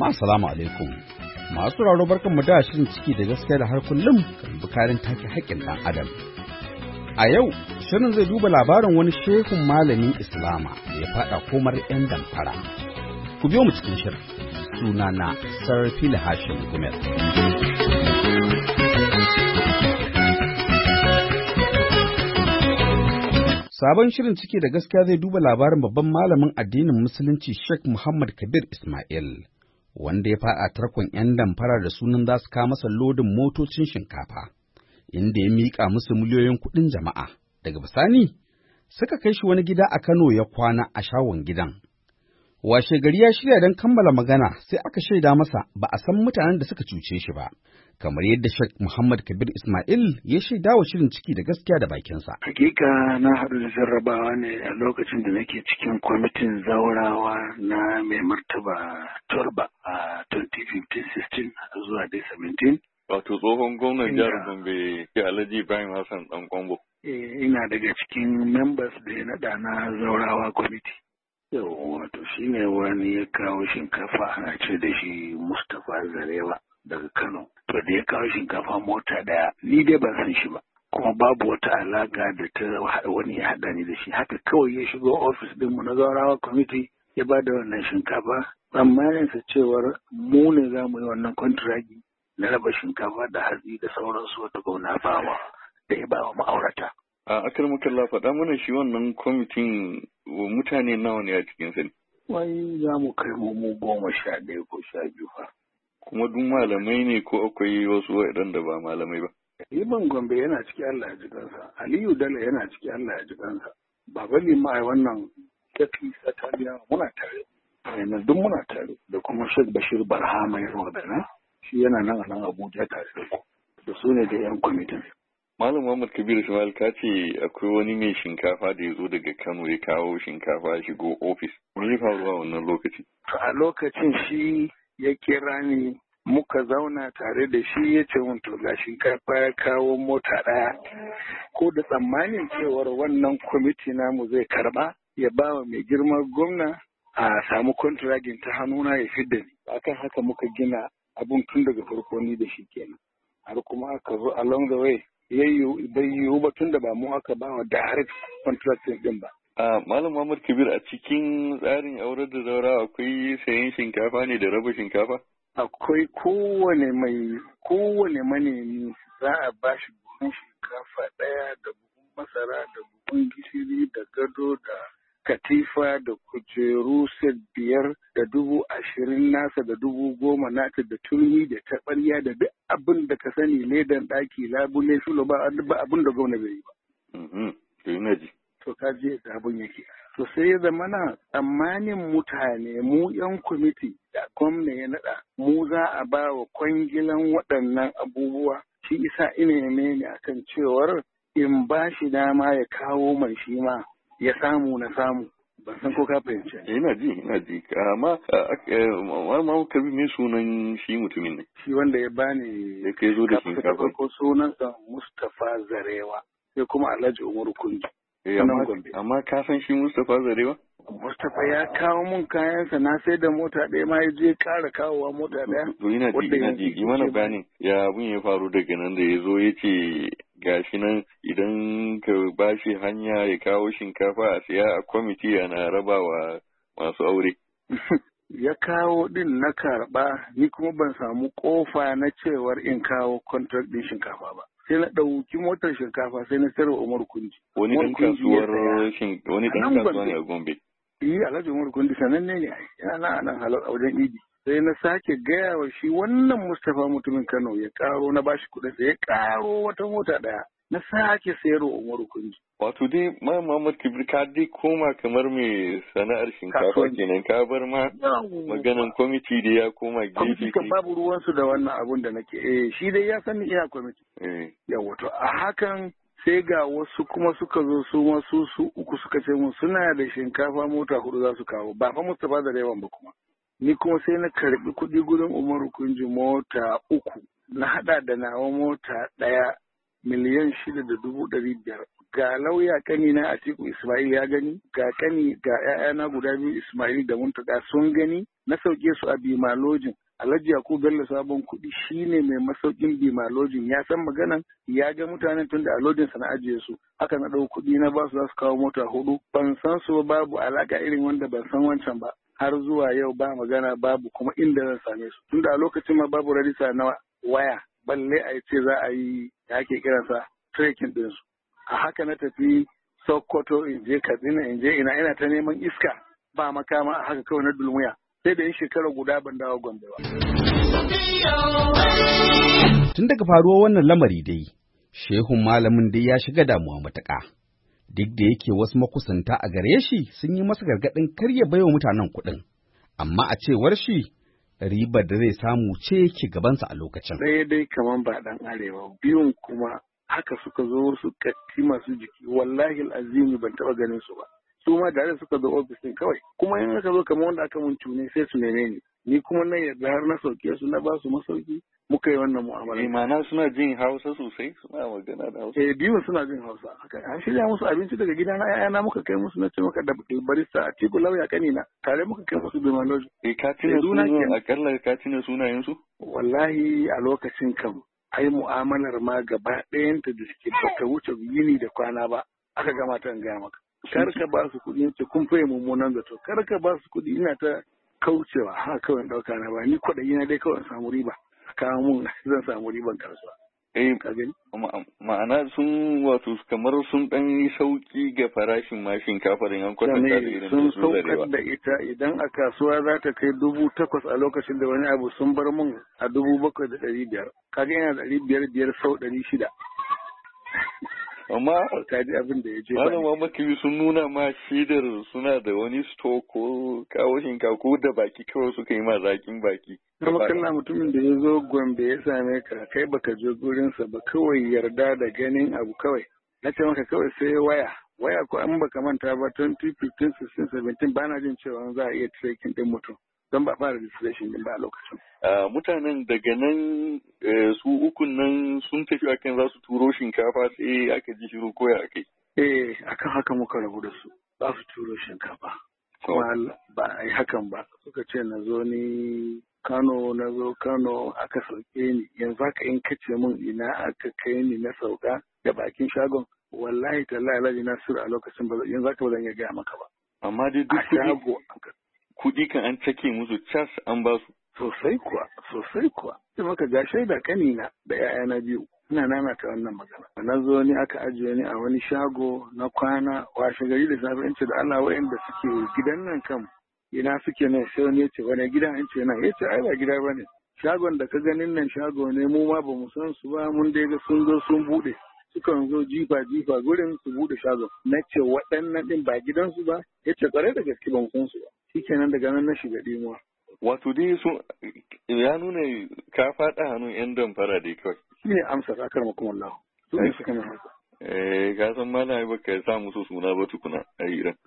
Jama'a salamu alaikum. Masu sauraro barkanmu da shirin ciki da gaskiya da har kullum kan bukarin take haƙƙin ɗan adam. A yau shirin zai duba labarin wani shehun malamin Islama da ya faɗa komar 'yan damfara. Ku biyo mu cikin shirin. Sunana Sarfil Hashim Gumel. Sabon shirin ciki da gaskiya zai duba labarin babban malamin addinin Musulunci Sheikh Muhammad Kabir Ismail, wanda ya faɗa tarkon 'yan damfara da sunan za su kawo masa lodin motocin shinkafa, inda ya miƙa musu miliyoyin kuɗin jama'a. Daga bisani, suka kai shi wani gida a Kano ya kwana a shagon gidan. Washe gari ya shirya don kammala magana sai aka shaida masa ba a san mutanen da suka cuce shi ba, kamar yadda Sheikh Muhammad Kabir Ismail ya shaida wa shirin ciki da gaskiya da bakinsa. Hakika na haɗu da jarrabawa ne a lokacin da nake cikin kwamitin zaurawa na mai martaba Turba a 2015-16 zuwa dai 17. Wato tsohon gwamnan jihar Gombe Alhaji Ibrahim Hassan Dan Kwambo. Ina daga cikin members da ya naɗa na zaurawa kwamiti. Wato shi ne wani ya kawo shinkafa ana ce da shi Mustapha Zarewa daga Kano. To da ya kawo shinkafa mota daya, ni dai ban san shi ba. Kuma babu wata alaka da ta wani ya haɗa ni da shi. Haka kawai ya shigo ofis ɗinmu na zaurawa kwamiti ya ba da wannan shinkafa. Tsammanin sa cewar mu ne za mu yi wannan kontragi na raba shinkafa da hatsi da sauransu wata gwamna bawa da ya bawa ma'aurata. A akar mukalla faɗa mana shi wannan kwamitin mutane nawa ne a cikin sani? Wai za mu kai mu 11 ko 12 fa. Kuma duk malamai ne ko akwai wasu waɗanda ba malamai ba? Liman Gombe yana ciki Allah ya ji kansa. Aliyu Dala yana ciki Allah ya ji kansa. Baba Lima ai wannan kafi sataniya muna tare. Duk muna tare da kuma Sheikh Bashir Barhama ya wadana. Shi yana nan a nan Abuja tare da ku. Da su ne da 'yan kwamitin. Malam Muhammad Kabir Ismail ka ce akwai wani mai shinkafa da ya zo daga Kano ya kawo shinkafa ya shigo ofis. Me ya faru a wannan lokaci? A lokacin shi ya kira ni muka zauna tare da shi ya ce mun to ga shinkafa ya kawo mota ɗaya. Ko da tsammanin cewar wannan kwamiti namu zai karba ya ba wa mai girma gwamna a samu kontragin ta hannuna ya fidda ni. Akan haka muka gina abun tun daga farko ni da shi kenan. Har kuma aka zo along the way bai yiwu ba tun da ba mu aka ba wa direct contracting din ba. Malam Muhammad Kabir a cikin tsarin aurar da zaura akwai sayan shinkafa ne da raba shinkafa? Akwai kowane manemi za a ba shi buhun shinkafa ɗaya da buhun masara da buhun gishiri da gado da katifa da kujeru set 5 da 20,000 nasa da 10,000 nata da turmi da taɓarya da duk abin da ka sani ledan ɗaki labule shulo ba abin da gwamna bai yi ba. To ina ji. To ka je da abin yake. To sai ya zama na tsammanin mutane mu 'yan kwamiti da gwamna ya naɗa mu za a ba wa kwangilan waɗannan abubuwa. Shi isa ina ne akan cewar in ba shi dama ya kawo mai shi ma ya samu na samu. Ban san ko ka fahimci. Ina ji. Amma Kabir ne sunan shi mutumin ne. Shi wanda ya bani da kai zo da shinkafa. Ko sunansa Mustapha Zarewa sai kuma Alhaji Umaru Kunji. Amma ka san shi Mustapha Zarewa? Mustapha ya kawo mun kayansa na sai da mota ɗaya ma ya je ƙara kawowa mota ɗaya. To ina ji yi mana bayanin ya abin ya faru daga nan da ya zo ya ce gashi nan idan ka ba shi hanya ya kawo shinkafa a siya a kwamiti ana rabawa masu aure. Ya kawo din na karɓa ni kuma ban samu ƙofa na cewar in kawo contract ɗin shinkafa ba. Sai na ɗauki motar shinkafa sai na sayarwa Umar Kunji. Wani ɗan kasuwa ne a Gombe. Alhaji Umar Kunji sananne ne yana nan halar a wajen Idi. Sai na sake gaya wa shi wannan Mustapha mutumin Kano ya ƙaro na bashi kuɗin sai ya ƙaro wata mota ɗaya. Na sake sayarwa Umar Kunji. Wato dai Muhammad Kabir ka dai koma kamar mai sana'ar shinkafa kenan ka bar ma maganan kwamiti da ya koma gefe. Kwamiti kan babu ruwansu da wannan abun da nake shi dai ya sani iya kwamiti. Yawa to a hakan sai ga wasu kuma suka zo su uku suka ce mun suna da shinkafa mota 4 za su kawo ba fa Mustapha da yawan ba kuma. Ni kuma sai na karbi kuɗi gurin Umaru Kunji mota 3 na hada da nawa mota 1 miliyan 6,500,000. Ga lauya kanina a Atiku Ismail ya gani, ga 'ya'yana guda biyu Ismail da Muntaka sun gani, na sauke su a Bimalojin. Alhaji Yakubu Bello Sabon Kuɗi shine mai masaukin Bimalojin, ya san maganan, ya ga mutanen tun da a lojin sa na ajiye su. Haka na ɗau kuɗi na ba su za su kawo mota 4. Ban san su babu alaka irin wanda ban san wancan ba. Har zuwa yau ba magana babu kuma inda zan same su. Tunda a lokacin ma babu rajista na waya. Balle a ce za a yi da ake kiransa trekking ɗinsu. A haka na tafi Sokoto in je Katsina in je ina ta neman iska ba makama a haka kawai na dulmuya. Sai da yin shekara guda ban dawo Gombe ba. Tun daga faruwar wannan lamari dai, shehun malamin dai ya shiga damuwa matuƙa. Duk da yake wasu makusanta a gare shi sun yi masa gargaɗin kar ya baiwa mutanen kuɗin, amma a cewar shi ribar da zai samu ce ke gabansa a lokacin. Ɗaya dai kamar ba ɗan arewa, biyun kuma haka suka zo su katti masu jiki, wallahi azimi ban taɓa ganin su ba. Su ma da suka zo ofis ɗin kawai, kuma in aka zo kamar wanda aka mun tune sai su neme ni kuma na yarda har na sauke su na ba su masauki muka yi wannan mu'amala. Imana suna jin Hausa sosai, suna magana da Hausa. Biyun suna jin Hausa. An shirya musu abinci daga gida na ƴaƴana muka kai musu na ce maka da barista a Tiku Lauya kanina tare muka kai musu Bimaloji. Ka tuna sunan akalla ka tuna sunayen su? Wallahi a lokacin kam ai mu'amalar ma gaba ɗayanta da suke baka wuce yini da kwana ba aka gama ta gaya maka. Kar ka ba su kuɗi ce kun faye mummunan zato, kar ka ba su kuɗi ina ta kaucewa ha kawai ɗauka na ba ni kwaɗayi na dai kawai samu riba. Kawo mun zan samu riban kasuwa. Ma'ana sun wato kamar sun ɗan yi sauƙi ga farashin ma shinkafar yan kwatanta da irin sun saukar da ita idan a kasuwa za ta kai 8,000 a lokacin da wani abu sun bar mun a 7,500. Kaga yana 500 sau 600. Amma kaji abin da ya je malama makili sun nuna ma shaidar suna da wani sto ko kawo shinkafa ko da baki kawai suka yi ma zakin baki. Kuma kalla mutumin da ya zo Gombe ya same ka kai baka je gurinsa ba kawai yarda da ganin abu kawai. Na ce maka kawai sai waya ko an baka manta ba 2015, 16, 17 ba na jin cewa za a iya tracking din mutum. Don ba fara registration din ba a lokacin. Mutanen daga nan su ukun nan sun tafi akan za su turo shinkafa sai aka ji shiru koya a kai. Akan haka muka rabu da su za su turo shinkafa. Kuma ba a yi hakan ba suka ce na zo ni Kano aka sauke ni yanzu haka in kace min ina aka kai ni na sauka da bakin shagon wallahi tallahi Alhaji Nasiru a lokacin ba yanzu haka ba zan iya gaya maka ba. Amma dai duk kuɗi kan an cake musu cas an ba su. Sosai kuwa. Sai maka ga shaida kanina da 'ya'yana 2. Ina nanata wannan magana. Na zo ni aka ajiye ni a wani shago na kwana washe gari da safe in ce da Allah wa'anda suke gidan nan kam ina suke nan sai wani ya ce wani gida in ce nan ya ce ai ba gida bane. Shagon da ka ganin nan shago ne mu ma ba mu san su ba mun dai ga sun zo sun bude. Sukan zo jifa gurin su bude shagon. Na ce waɗannan ɗin ba gidansu ba ya ce ƙwarai da gaske ba mu san su ba. Shikenan daga nan na shiga ɗimuwa. Wato dai ya nuna ka faɗa hannun 'yan damfara dai kawai. Shi ne amsar akar makumallah. Su ne suka nan haka. Ka san ma na yi baka sa musu suna ba tukuna a Iran.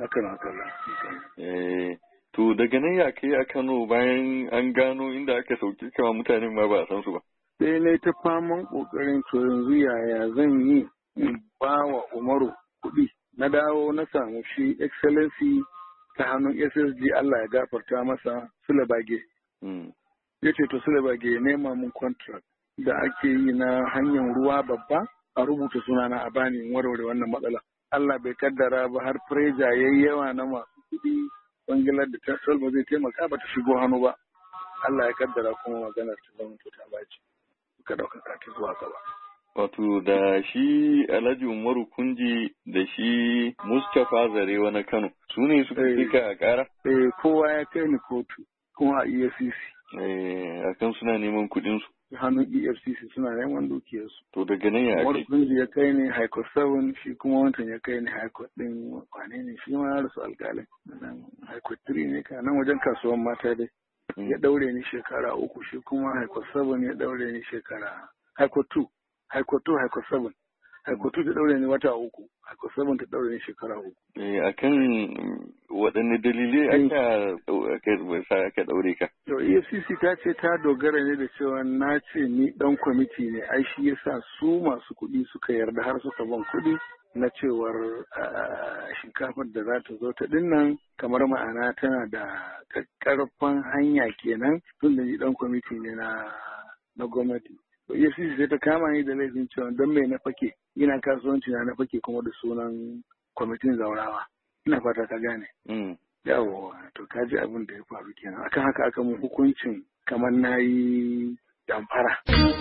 To daga nan ya kai a Kano bayan an gano inda aka sauke kama mutanen ma ba a san su ba. Sai na ta faman ƙoƙarin to yanzu yaya zan yi in ba wa Umaru kuɗi. Na dawo na samu shi excellency ta hannun SSG Allah ya gafarta masa Sulebage. Ya ce to Sulebage ya nema mun contract da ake yi na hanyar ruwa babba a rubuta sunana a bani warware wannan matsala. Allah bai kaddara ba har preja yayi yawa na masu kuɗi bangilar da ta ba zai taimaka ba ta shigo hannu ba. Allah ya kaddara kuma maganar ta zama ta baci. Ka ɗauka ta zuwa gaba. Wato da shi Alhaji Umaru Kunji da shi Mustapha Zarewa na Kano su ne suka fika a ƙara? Kowa ya kai ni kotu kuma a EFCC. A kan suna neman kuɗinsu. Hannun EFCC suna neman dukiyarsu. To daga nan ya kai? Umaru Kunji ya kai ni High Court 7 shi kuma wancan ya kai ni High Court ɗin kwane ne shi ma ya rasu alƙalin. High Court 3 ne ka nan wajen kasuwan mata dai. Ya ɗaure ni shekara 3 shi kuma High Court 7 ya ɗaure ni shekara High Court 2. High Court 2, High Court 7. High Court 2 ta ɗaure ni wata 3. High Court 7 ta ɗaure ni shekara 3. A kan waɗanne dalilai aka ɗaure ka? To EFCC ta ce ta dogara ne da cewa na ce ni ɗan kwamiti ne, ai shi yasa su masu kuɗi suka yarda har suka ban kuɗi na cewar shinkafar da za ta zo ta dinnan kamar ma'ana tana da ƙarfan hanya kenan tun da ni dan kwamiti ne na gwamnati. EFCC sai ta kama ni da laifin cewa don me na fake ina kasuwanci na fake kuma da sunan kwamitin zaurawa. Ina fata ka gane. Yawo to ka ji abin da ya faru kenan akan haka aka mun hukuncin kamar na yi damfara.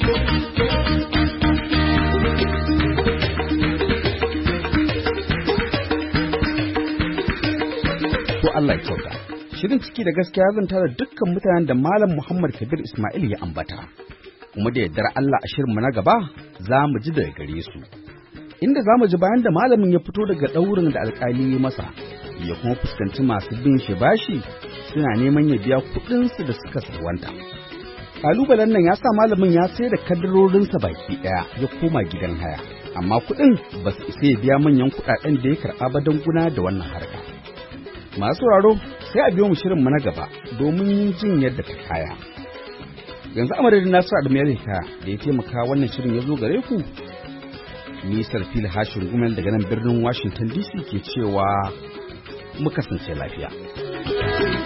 To Allah ya kyauta. Shirin ciki da gaskiya zan tara dukkan mutanen da Malam Muhammad Kabir Ismail ya ambata. Kuma da yardar Allah a shirinmu na gaba za mu ji daga gare su. Inda za mu ji bayan da malamin ya fito daga ɗaurin da alƙali ya masa, ya kuma fuskanci masu bin shi bashi suna neman ya biya kuɗinsu da suka salwanta. Ƙalubalen nan ya sa malamin ya sai da kadarorinsa baki ɗaya ya koma gidan haya, amma kuɗin ba su isa ya biya manyan kuɗaɗen da ya karɓa ba don guna da wannan harka. Masu sauraro sai a biyo mu shirin mu na gaba domin jin yadda ta kaya. Yanzu a madadin Nasiru Adamu Yarika da ya taimaka wannan shirin ya zo gare ku. Ni Sarfil Hashin Gumel daga nan birnin Washington DC ke cewa mu kasance lafiya.